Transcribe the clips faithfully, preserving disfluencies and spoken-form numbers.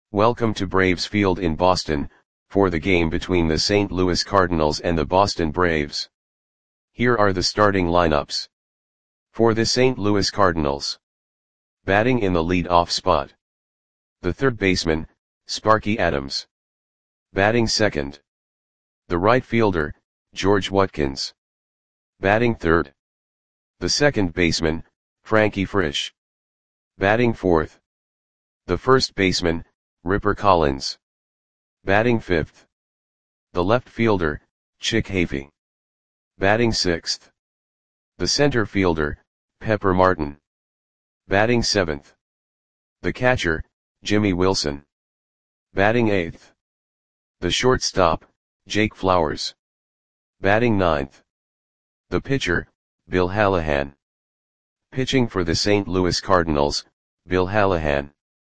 Welcome to Braves Field in Boston, for the game between the Saint Louis Cardinals and the Boston Braves. Here are the starting lineups. For the Saint Louis Cardinals. Batting in the lead-off spot. The third baseman, Sparky Adams. Batting second. The right fielder, George Watkins. Batting third. The second baseman, Frankie Frisch. Batting fourth. The first baseman, Ripper Collins. Batting fifth. The left fielder, Chick Hafey. Batting sixth. The center fielder, Pepper Martin. Batting seventh. The catcher, Jimmy Wilson. Batting eighth. The shortstop, Jake Flowers. Batting ninth. The pitcher, Bill Hallahan. Pitching for the Saint Louis Cardinals, Bill Hallahan.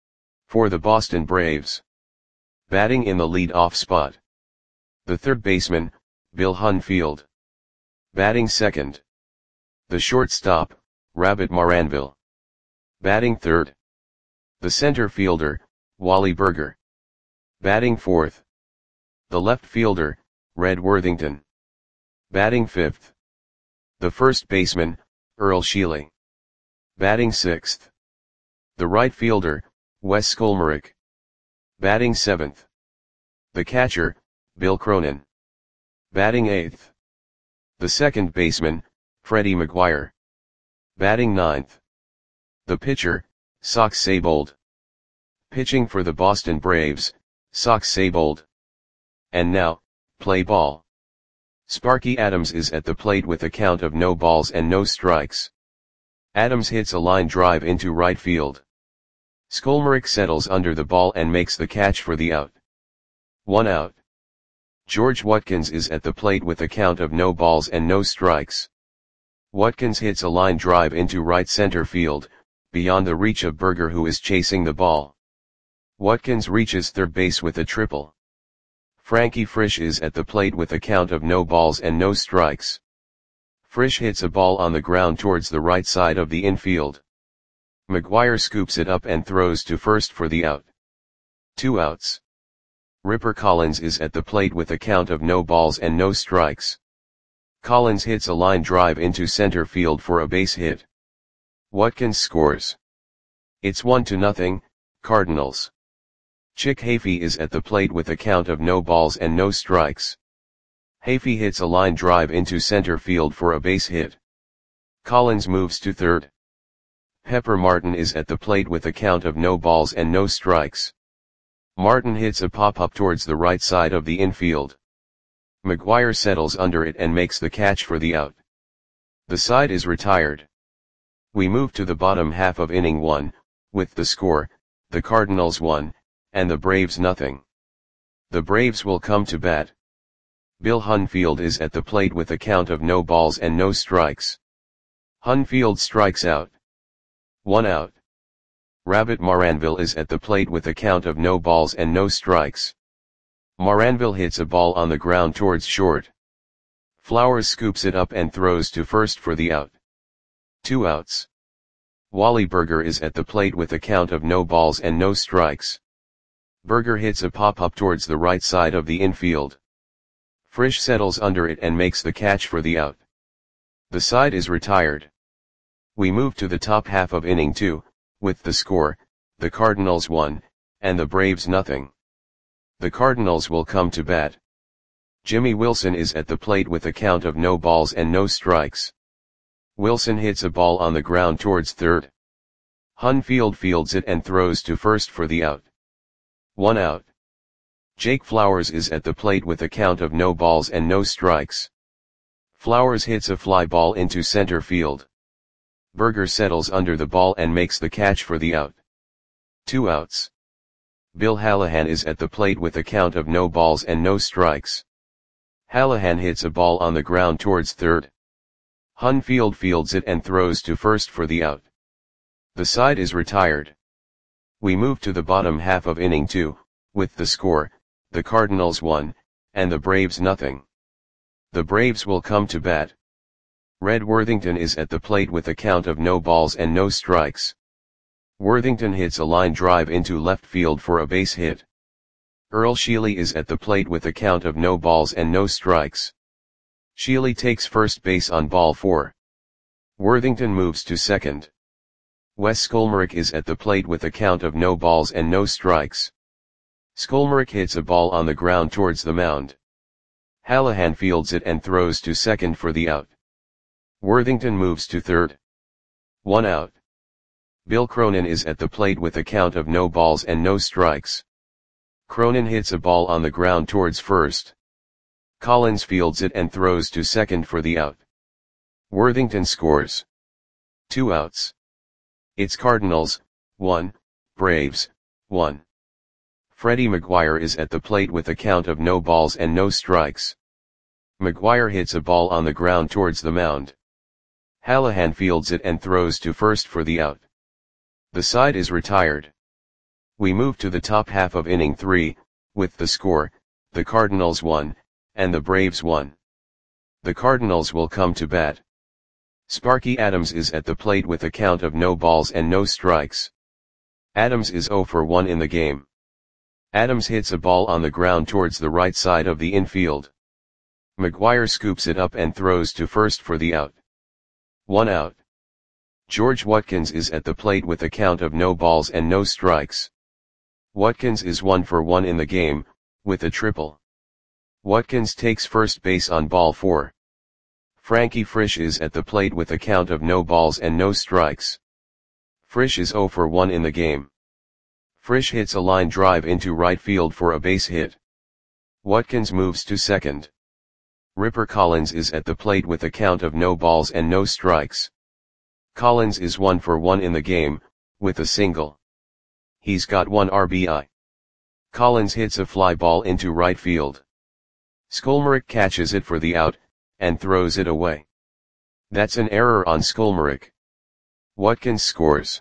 For the Boston Braves. Batting in the lead-off spot. The third baseman, Bill Hunfield. Batting second. The shortstop, Rabbit Maranville. Batting third. The center fielder, Wally Burger. Batting fourth. The left fielder, Red Worthington. Batting fifth. The first baseman, Earl Sheely. Batting sixth. The right fielder, Wes Skolmerick. Batting seventh. The catcher, Bill Cronin. Batting eighth. The second baseman, Freddie McGuire. Batting ninth. The pitcher, Sox Saybold. Pitching for the Boston Braves, Sox Saybold. And now, play ball. Sparky Adams is at the plate with a count of no balls and no strikes. Adams hits a line drive into right field. Skolmerick settles under the ball and makes the catch for the out. One out. George Watkins is at the plate with a count of no balls and no strikes. Watkins hits a line drive into right center field, beyond the reach of Burger, who is chasing the ball. Watkins reaches third base with a triple. Frankie Frisch is at the plate with a count of no balls and no strikes. Frisch hits a ball on the ground towards the right side of the infield. McGuire scoops it up and throws to first for the out. Two outs. Ripper Collins is at the plate with a count of no balls and no strikes. Collins hits a line drive into center field for a base hit. Watkins scores. It's one to nothing, Cardinals. Chick Hafey is at the plate with a count of no balls and no strikes. Hafey hits a line drive into center field for a base hit. Collins moves to third. Pepper Martin is at the plate with a count of no balls and no strikes. Martin hits a pop-up towards the right side of the infield. McGuire settles under it and makes the catch for the out. The side is retired. We move to the bottom half of inning one, with the score, the Cardinals one, and the Braves nothing. The Braves will come to bat. Bill Hunfield is at the plate with a count of no balls and no strikes. Hunfield strikes out. One out. Rabbit Maranville is at the plate with a count of no balls and no strikes. Maranville hits a ball on the ground towards short. Flowers scoops it up and throws to first for the out. Two outs. Wally Burger is at the plate with a count of no balls and no strikes. Burger hits a pop-up towards the right side of the infield. Frisch settles under it and makes the catch for the out. The side is retired. We move to the top half of inning two, with the score, the Cardinals one, and the Braves nothing. The Cardinals will come to bat. Jimmy Wilson is at the plate with a count of no balls and no strikes. Wilson hits a ball on the ground towards third. Hunfield fields it and throws to first for the out. One out. Jake Flowers is at the plate with a count of no balls and no strikes. Flowers hits a fly ball into center field. Burger settles under the ball and makes the catch for the out. Two outs. Bill Hallahan is at the plate with a count of no balls and no strikes. Hallahan hits a ball on the ground towards third. Hunfield fields it and throws to first for the out. The side is retired. We move to the bottom half of inning two, with the score, the Cardinals one, and the Braves nothing. The Braves will come to bat. Red Worthington is at the plate with a count of no balls and no strikes. Worthington hits a line drive into left field for a base hit. Earl Sheely is at the plate with a count of no balls and no strikes. Sheely takes first base on ball four. Worthington moves to second. Wes Skolmerick is at the plate with a count of no balls and no strikes. Skolmerick hits a ball on the ground towards the mound. Hallahan fields it and throws to second for the out. Worthington moves to third. One out. Bill Cronin is at the plate with a count of no balls and no strikes. Cronin hits a ball on the ground towards first. Collins fields it and throws to second for the out. Worthington scores. Two outs. It's Cardinals, one, Braves, one. Freddie McGuire is at the plate with a count of no balls and no strikes. McGuire hits a ball on the ground towards the mound. Hallahan fields it and throws to first for the out. The side is retired. We move to the top half of inning three, with the score, the Cardinals won, and the Braves won. The Cardinals will come to bat. Sparky Adams is at the plate with a count of no balls and no strikes. Adams is oh for one in the game. Adams hits a ball on the ground towards the right side of the infield. McGuire scoops it up and throws to first for the out. One out. George Watkins is at the plate with a count of no balls and no strikes. Watkins is one for one in the game, with a triple. Watkins takes first base on ball four. Frankie Frisch is at the plate with a count of no balls and no strikes. Frisch is oh for one in the game. Frisch hits a line drive into right field for a base hit. Watkins moves to second. Ripper Collins is at the plate with a count of no balls and no strikes. Collins is one for one in the game, with a single. He's got one R B I. Collins hits a fly ball into right field. Skolmerick catches it for the out, and throws it away. That's an error on Skolmerick. Watkins scores.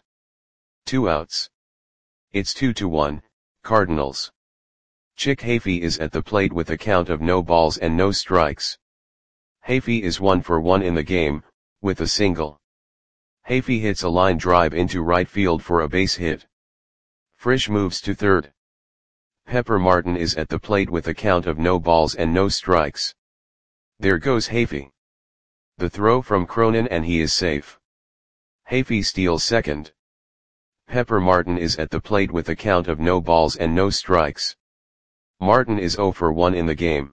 Two outs. It's two to one, Cardinals. Chick Hafey is at the plate with a count of no balls and no strikes. Hafey is one for one in the game, with a single. Hafey hits a line drive into right field for a base hit. Frisch moves to third. Pepper Martin is at the plate with a count of no balls and no strikes. There goes Hafey. The throw from Cronin and he is safe. Hafey steals second. Pepper Martin is at the plate with a count of no balls and no strikes. Martin is oh for one in the game.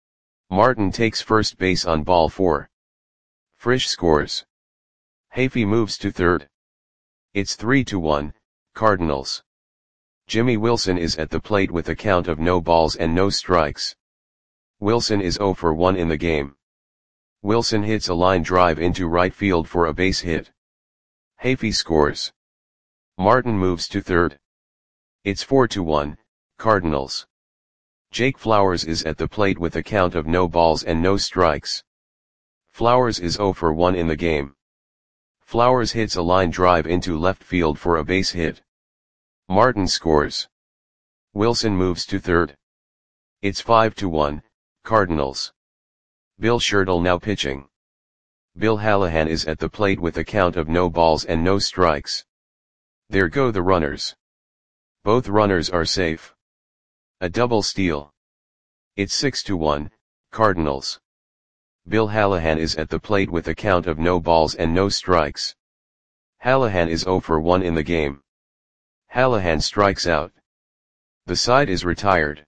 Martin takes first base on ball four. Frisch scores. Hafey moves to third. It's three to one, Cardinals. Jimmy Wilson is at the plate with a count of no balls and no strikes. Wilson is oh for one in the game. Wilson hits a line drive into right field for a base hit. Hafey scores. Martin moves to third. It's four to one, Cardinals. Jake Flowers is at the plate with a count of no balls and no strikes. Flowers is oh for one in the game. Flowers hits a line drive into left field for a base hit. Martin scores. Wilson moves to third. It's five to one, Cardinals. Bill Shirtle now pitching. Bill Hallahan is at the plate with a count of no balls and no strikes. There go the runners. Both runners are safe. A double steal. It's six to one, Cardinals. Bill Hallahan is at the plate with a count of no balls and no strikes. Hallahan is oh for one in the game. Hallahan strikes out. The side is retired.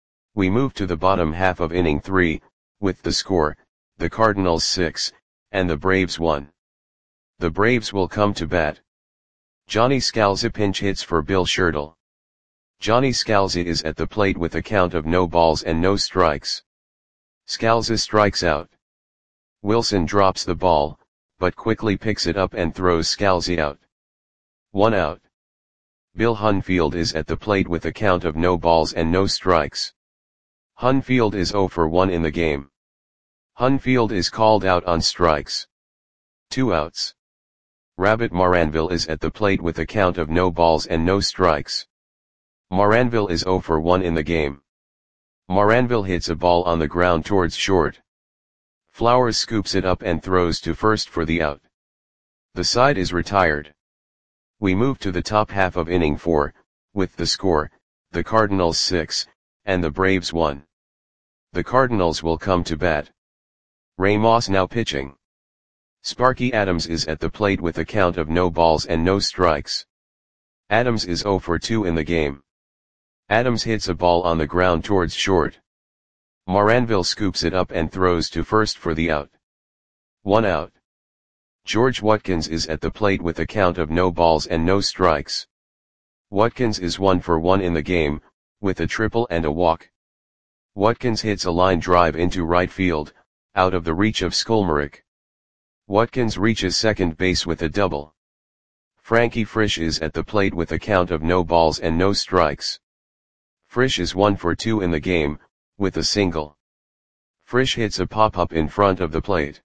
We move to the bottom half of inning three, with the score, the Cardinals six, and the Braves one. The Braves will come to bat. Johnny Scalzi pinch hits for Bill Shirtle. Johnny Scalzi is at the plate with a count of no balls and no strikes. Scalzi strikes out. Wilson drops the ball, but quickly picks it up and throws Scalzi out. One out. Bill Hunfield is at the plate with a count of no balls and no strikes. Hunfield is oh for one in the game. Hunfield is called out on strikes. Two outs. Rabbit Maranville is at the plate with a count of no balls and no strikes. Maranville is oh for one in the game. Maranville hits a ball on the ground towards short. Flowers scoops it up and throws to first for the out. The side is retired. We move to the top half of inning four, with the score, the Cardinals six, and the Braves one. The Cardinals will come to bat. Ray Moss now pitching. Sparky Adams is at the plate with a count of no balls and no strikes. Adams is oh for two in the game. Adams hits a ball on the ground towards short. Moranville scoops it up and throws to first for the out. One out. George Watkins is at the plate with a count of no balls and no strikes. Watkins is one for one in the game, with a triple and a walk. Watkins hits a line drive into right field, out of the reach of Skolmarek. Watkins reaches second base with a double. Frankie Frisch is at the plate with a count of no balls and no strikes. Frisch is one for two in the game, with a single. Frisch hits a pop-up in front of the plate.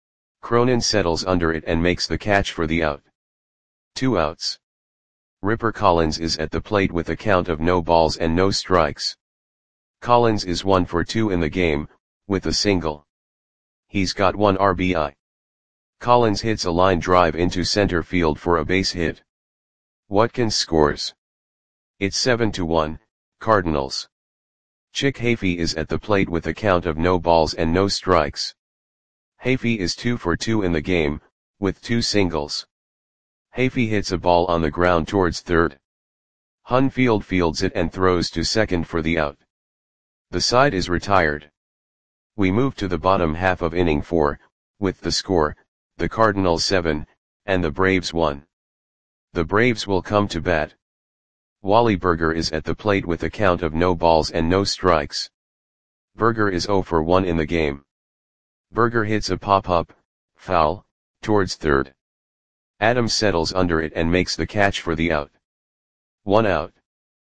Cronin settles under it and makes the catch for the out. Two outs. Ripper Collins is at the plate with a count of no balls and no strikes. Collins is one for two in the game, with a single. He's got one R B I. Collins hits a line drive into center field for a base hit. Watkins scores. It's seven to one, Cardinals. Chick Hafey is at the plate with a count of no balls and no strikes. Hafey is two for two in the game, with two singles. Hafey hits a ball on the ground towards third. Hunfield fields it and throws to second for the out. The side is retired. We move to the bottom half of inning four, with the score, the Cardinals seven, and the Braves one. The Braves will come to bat. Wally Burger is at the plate with a count of no balls and no strikes. Burger is oh for one in the game. Burger hits a pop-up, foul, towards third. Adams settles under it and makes the catch for the out. One out.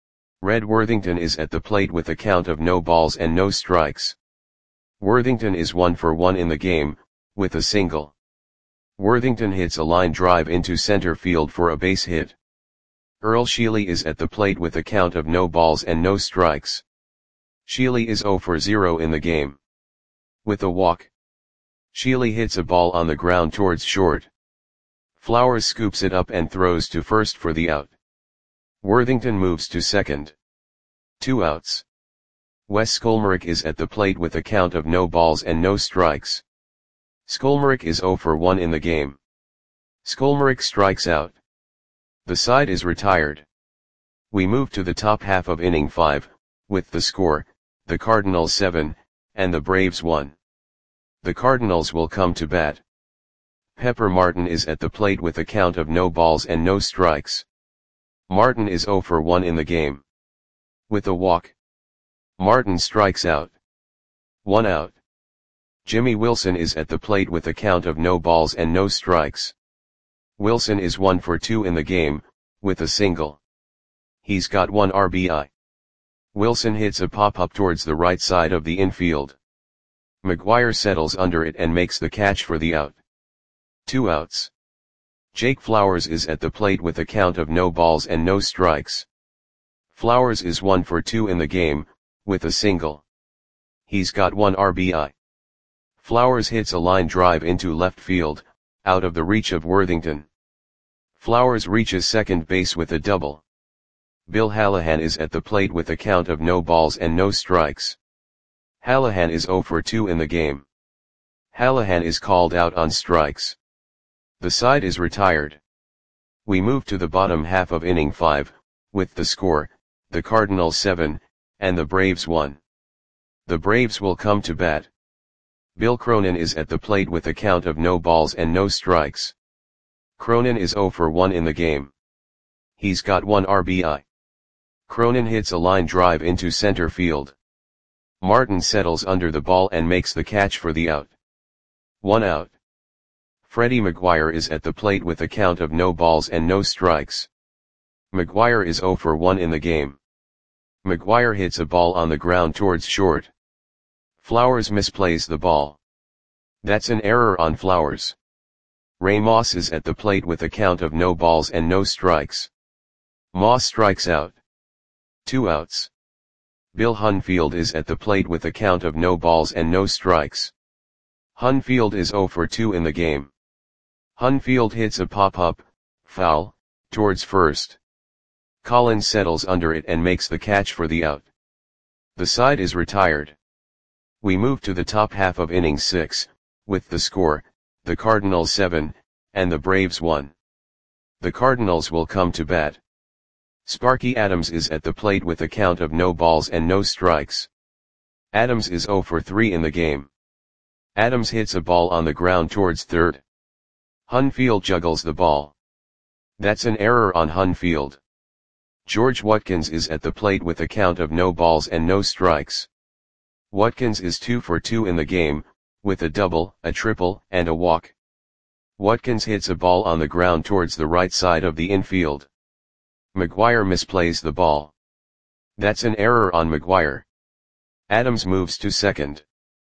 Red Worthington is at the plate with a count of no balls and no strikes. Worthington is one for one in the game, with a single. Worthington hits a line drive into center field for a base hit. Earl Sheely is at the plate with a count of no balls and no strikes. Sheely is oh for zero in the game. With a walk. Sheely hits a ball on the ground towards short. Flowers scoops it up and throws to first for the out. Worthington moves to second. Two outs. Wes Skolmarek is at the plate with a count of no balls and no strikes. Skolmarek is oh for one in the game. Skolmarek strikes out. The side is retired. We move to the top half of inning five, with the score, the Cardinals seven, and the Braves one. The Cardinals will come to bat. Pepper Martin is at the plate with a count of no balls and no strikes. Martin is oh for one in the game. With a walk. Martin strikes out. One out. Jimmy Wilson is at the plate with a count of no balls and no strikes. Wilson is one for two in the game, with a single. He's got one R B I. Wilson hits a pop-up towards the right side of the infield. McGuire settles under it and makes the catch for the out. Two outs. Jake Flowers is at the plate with a count of no balls and no strikes. Flowers is one for two in the game, with a single. He's got one R B I. Flowers hits a line drive into left field, out of the reach of Worthington. Flowers reaches second base with a double. Bill Hallahan is at the plate with a count of no balls and no strikes. Hallahan is oh for two in the game. Hallahan is called out on strikes. The side is retired. We move to the bottom half of inning five, with the score, the Cardinals seven, and the Braves one. The Braves will come to bat. Bill Cronin is at the plate with a count of no balls and no strikes. Cronin is oh for one in the game. He's got one R B I. Cronin hits a line drive into center field. Martin settles under the ball and makes the catch for the out. One out. Freddie McGuire is at the plate with a count of no balls and no strikes. McGuire is oh for one in the game. McGuire hits a ball on the ground towards short. Flowers misplays the ball. That's an error on Flowers. Ray Moss is at the plate with a count of no balls and no strikes. Moss strikes out. Two outs. Bill Hunfield is at the plate with a count of no balls and no strikes. Hunfield is oh for two in the game. Hunfield hits a pop-up, foul, Towards first. Collins settles under it and makes the catch for the out. The side is retired. We move to the top half of innings six, with the score, the Cardinals seven, and the Braves one. The Cardinals will come to bat. Sparky Adams is at the plate with a count of no balls and no strikes. Adams is oh for three in the game. Adams hits a ball on the ground towards third. Hunfield juggles the ball. That's an error on Hunfield. George Watkins is at the plate with a count of no balls and no strikes. Watkins is two for two in the game, with a double, a triple, and a walk. Watkins hits a ball on the ground towards the right side of the infield. McGuire misplays the ball. That's an error on McGuire. Adams moves to second.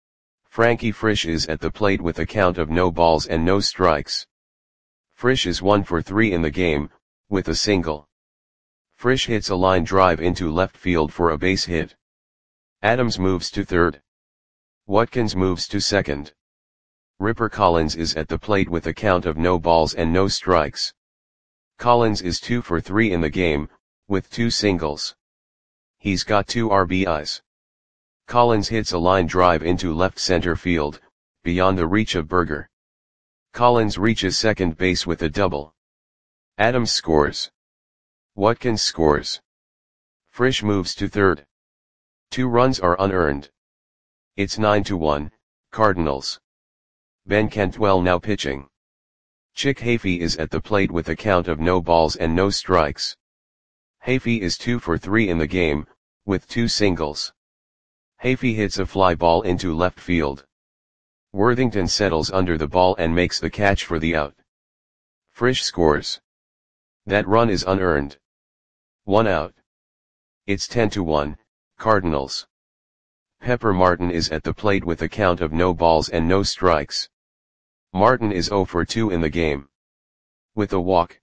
Frankie Frisch is at the plate with a count of no balls and no strikes. Frisch is one for three in the game, with a single. Frisch hits a line drive into left field for a base hit. Adams moves to third. Watkins moves to second. Ripper Collins is at the plate with a count of no balls and no strikes. Collins is two for three in the game, with two singles. He's got two R B Is. Collins hits a line drive into left center field, beyond the reach of Berger. Collins reaches second base with a double. Adams scores. Watkins scores. Frisch moves to third. Two runs are unearned. It's nine to one, Cardinals. Ben Cantwell now pitching. Chick Hafey is at the plate with a count of no balls and no strikes. Hafey is two for three in the game, with two singles. Hafey hits a fly ball into left field. Worthington settles under the ball and makes the catch for the out. Frisch scores. That run is unearned. One out. It's ten to one, Cardinals. Pepper Martin is at the plate with a count of no balls and no strikes. Martin is oh for two in the game. With a walk.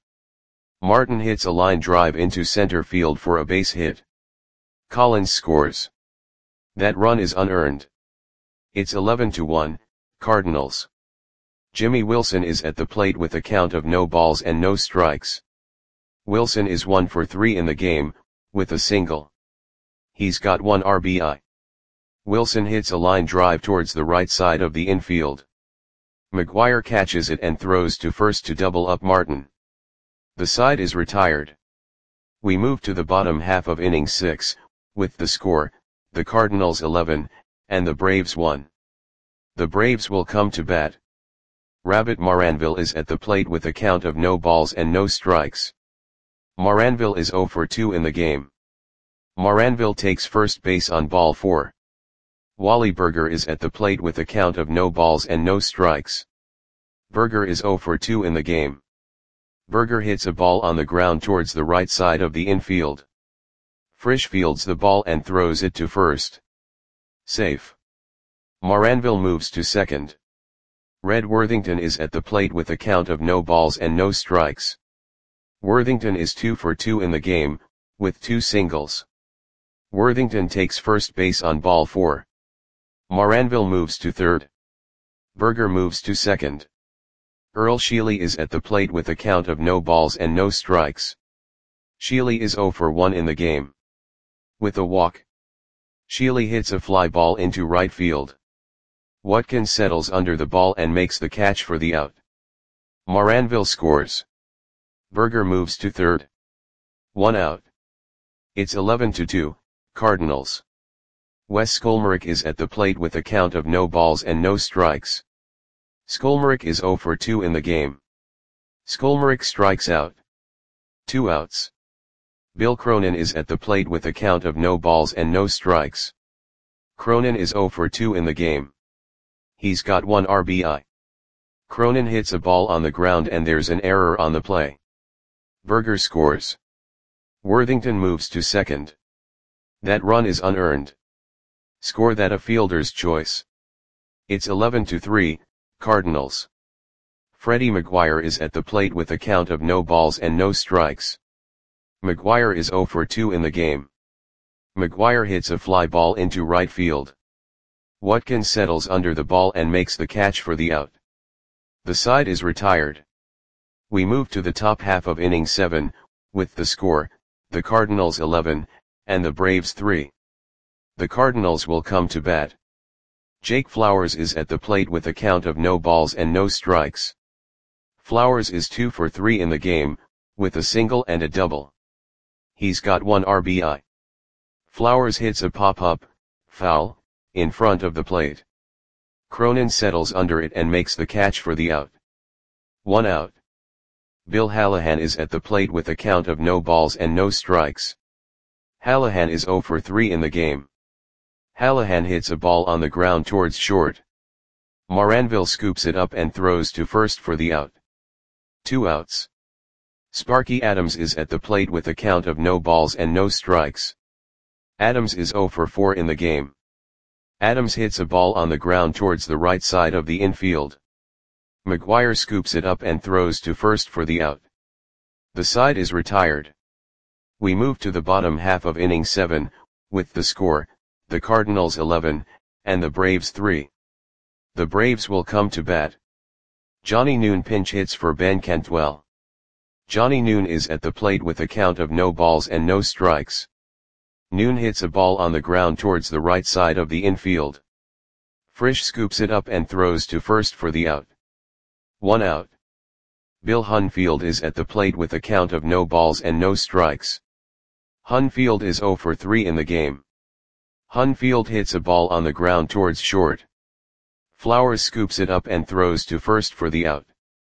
Martin hits a line drive into center field for a base hit. Collins scores. That run is unearned. It's eleven to one, Cardinals. Jimmy Wilson is at the plate with a count of no balls and no strikes. Wilson is one for three in the game, with a single. He's got one R B I. Wilson hits a line drive towards the right side of the infield. McGuire catches it and throws to first to double up Martin. The side is retired. We move to the bottom half of inning six, with the score, the Cardinals eleven, and the Braves one. The Braves will come to bat. Rabbit Maranville is at the plate with a count of no balls and no strikes. Maranville is oh for two in the game. Maranville takes first base on ball four. Wally Berger is at the plate with a count of no balls and no strikes. Berger is oh for two in the game. Berger hits a ball on the ground towards the right side of the infield. Frisch fields the ball and throws it to first. Safe. Maranville moves to second. Red Worthington is at the plate with a count of no balls and no strikes. Worthington is two for two in the game, with two singles. Worthington takes first base on ball four. Maranville moves to third. Berger moves to second. Earl Sheely is at the plate with a count of no balls and no strikes. Sheely is oh for one in the game. With a walk. Sheely hits a fly ball into right field. Watkins settles under the ball and makes the catch for the out. Maranville scores. Berger moves to third. One out. It's eleven to two, Cardinals. Wes Skolmerick is at the plate with a count of no balls and no strikes. Skolmerick is oh for two in the game. Skolmerick strikes out. Two outs. Bill Cronin is at the plate with a count of no balls and no strikes. Cronin is oh for two in the game. He's got one R B I. Cronin hits a ball on the ground and there's an error on the play. Berger scores. Worthington moves to second. That run is unearned. Score that a fielder's choice. It's eleven to three, Cardinals. Freddie McGuire is at the plate with a count of no balls and no strikes. McGuire is oh for two in the game. McGuire hits a fly ball into right field. Watkins settles under the ball and makes the catch for the out. The side is retired. We move to the top half of inning seven, with the score, the Cardinals eleven, and the Braves three. The Cardinals will come to bat. Jake Flowers is at the plate with a count of no balls and no strikes. Flowers is two for three in the game, with a single and a double. He's got one R B I. Flowers hits a pop-up, foul, in front of the plate. Cronin settles under it and makes the catch for the out. One out. Bill Hallahan is at the plate with a count of no balls and no strikes. Hallahan is zero for three in the game. Hallahan hits a ball on the ground towards short. Moranville scoops it up and throws to first for the out. Two outs. Sparky Adams is at the plate with a count of no balls and no strikes. Adams is zero for four in the game. Adams hits a ball on the ground towards the right side of the infield. McGuire scoops it up and throws to first for the out. The side is retired. We move to the bottom half of inning seven, with the score, the Cardinals eleven, and the Braves three. The Braves will come to bat. Johnny Noon pinch hits for Ben Cantwell. Johnny Noon is at the plate with a count of no balls and no strikes. Noon hits a ball on the ground towards the right side of the infield. Frisch scoops it up and throws to first for the out. One out. Bill Hunfield is at the plate with a count of no balls and no strikes. Hunfield is zero for three in the game. Hunfield hits a ball on the ground towards short. Flowers scoops it up and throws to first for the out.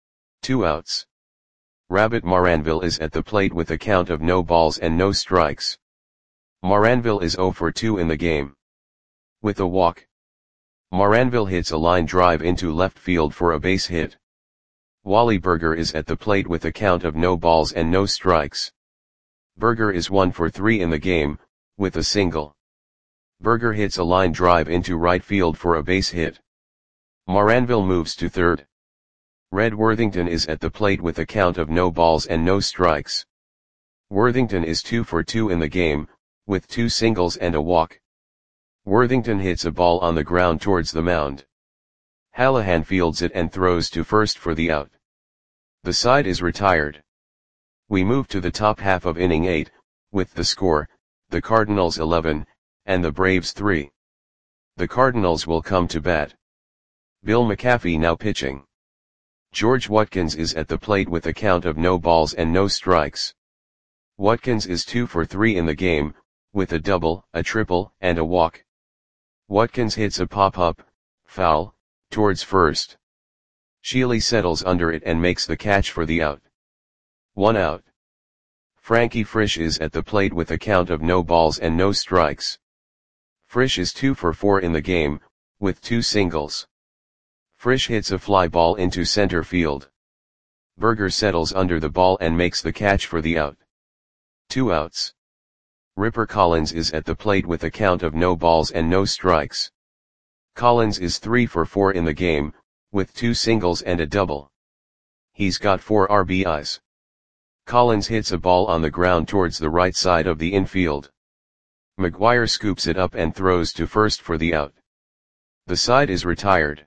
Two outs. Rabbit Moranville is at the plate with a count of no balls and no strikes. Moranville is zero for two in the game. With a walk. Moranville hits a line drive into left field for a base hit. Wally Berger is at the plate with a count of no balls and no strikes. Berger is one for three in the game, with a single. Berger hits a line drive into right field for a base hit. Moranville moves to third. Red Worthington is at the plate with a count of no balls and no strikes. Worthington is two for two in the game, with two singles and a walk. Worthington hits a ball on the ground towards the mound. Hallahan fields it and throws to first for the out. The side is retired. We move to the top half of inning eight, with the score, the Cardinals eleven, and the Braves three. The Cardinals will come to bat. Bill McAfee now pitching. George Watkins is at the plate with a count of no balls and no strikes. Watkins is two for three in the game, with a double, a triple, and a walk. Watkins hits a pop-up, foul, towards first. Sheely settles under it and makes the catch for the out. One out. Frankie Frisch is at the plate with a count of no balls and no strikes. Frisch is two for four in the game, with two singles. Frisch hits a fly ball into center field. Berger settles under the ball and makes the catch for the out. Two outs. Ripper Collins is at the plate with a count of no balls and no strikes. Collins is three for four in the game, with two singles and a double. He's got four R B Is. Collins hits a ball on the ground towards the right side of the infield. McGuire scoops it up and throws to first for the out. The side is retired.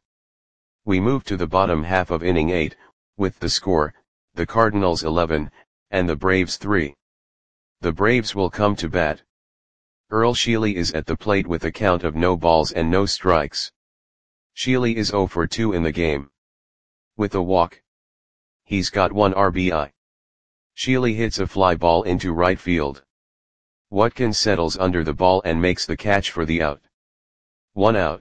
We move to the bottom half of inning eight, with the score, the Cardinals eleven, and the Braves three. The Braves will come to bat. Earl Sheely is at the plate with a count of no balls and no strikes. Sheely is zero for two in the game. With a walk. He's got one R B I. Sheely hits a fly ball into right field. Watkins settles under the ball and makes the catch for the out. One out.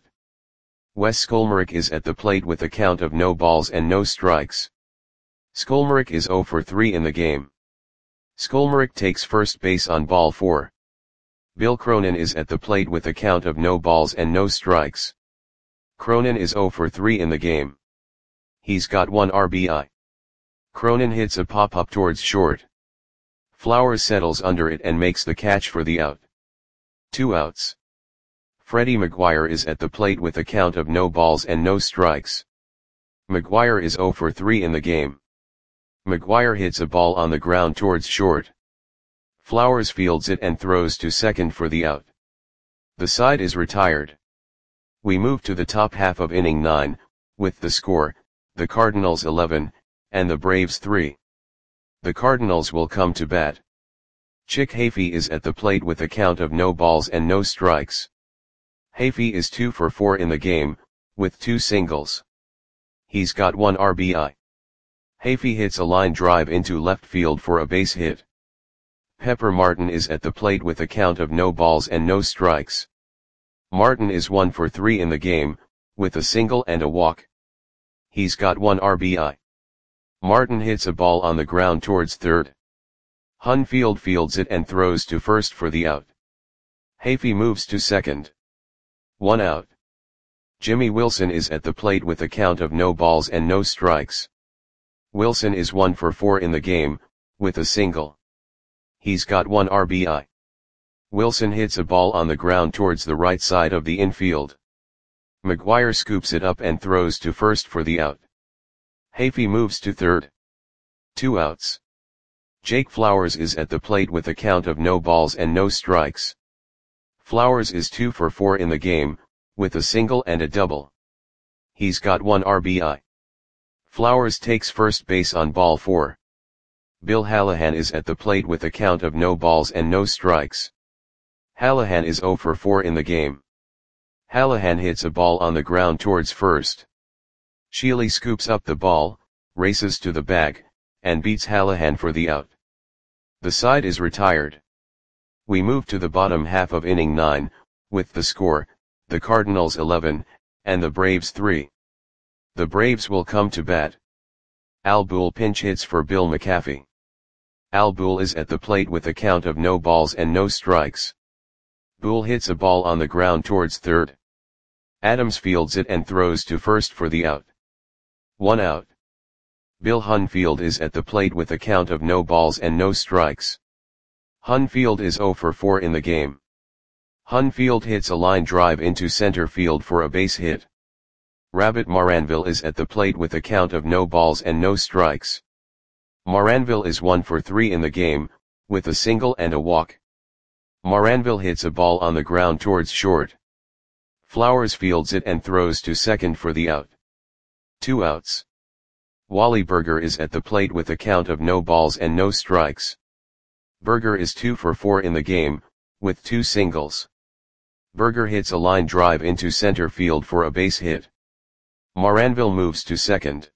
Wes Skolmerick is at the plate with a count of no balls and no strikes. Skolmerick is zero for three in the game. Skolmerick takes first base on ball four. Bill Cronin is at the plate with a count of no balls and no strikes. Cronin is zero for three in the game. He's got one R B I. Cronin hits a pop-up towards short. Flowers settles under it and makes the catch for the out. Two outs. Freddie McGuire is at the plate with a count of no balls and no strikes. McGuire is zero for three in the game. McGuire hits a ball on the ground towards short. Flowers fields it and throws to second for the out. The side is retired. We move to the top half of inning nine, with the score, the Cardinals eleven, and the Braves three. The Cardinals will come to bat. Chick Hafey is at the plate with a count of no balls and no strikes. Hafey is two for four in the game, with two singles. He's got one R B I. Hafey hits a line drive into left field for a base hit. Pepper Martin is at the plate with a count of no balls and no strikes. Martin is one for three in the game, with a single and a walk. He's got one R B I. Martin hits a ball on the ground towards third. Hunfield fields it and throws to first for the out. Hafey moves to second. One out. Jimmy Wilson is at the plate with a count of no balls and no strikes. Wilson is one for four in the game, with a single. He's got one R B I. Wilson hits a ball on the ground towards the right side of the infield. McGuire scoops it up and throws to first for the out. Hafey moves to third. Two outs. Jake Flowers is at the plate with a count of no balls and no strikes. Flowers is two for four in the game, with a single and a double. He's got one R B I. Flowers takes first base on ball four. Bill Hallahan is at the plate with a count of no balls and no strikes. Hallahan is zero for four in the game. Hallahan hits a ball on the ground towards first. Sheely scoops up the ball, races to the bag, and beats Hallahan for the out. The side is retired. We move to the bottom half of inning nine, with the score, the Cardinals eleven, and the Braves three. The Braves will come to bat. Al Boole pinch hits for Bill McAfee. Al Boole is at the plate with a count of no balls and no strikes. Boole hits a ball on the ground towards third. Adams fields it and throws to first for the out. One out. Bill Hunfield is at the plate with a count of no balls and no strikes. Hunfield is zero for four in the game. Hunfield hits a line drive into center field for a base hit. Rabbit Maranville is at the plate with a count of no balls and no strikes. Maranville is one for three in the game, with a single and a walk. Maranville hits a ball on the ground towards short. Flowers fields it and throws to second for the out. Two outs. Wally Burger is at the plate with a count of no balls and no strikes. Burger is two for four in the game, with two singles. Burger hits a line drive into center field for a base hit. Maranville moves to second.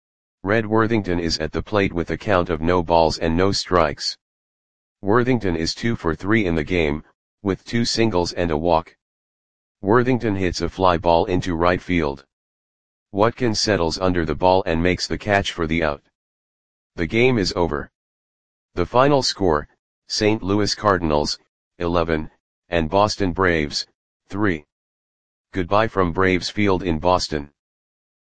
Red Worthington is at the plate with a count of no balls and no strikes. Worthington is two for three in the game, with two singles and a walk. Worthington hits a fly ball into right field. Watkins settles under the ball and makes the catch for the out. The game is over. The final score, Saint Louis Cardinals, eleven, and Boston Braves, three. Goodbye from Braves Field in Boston.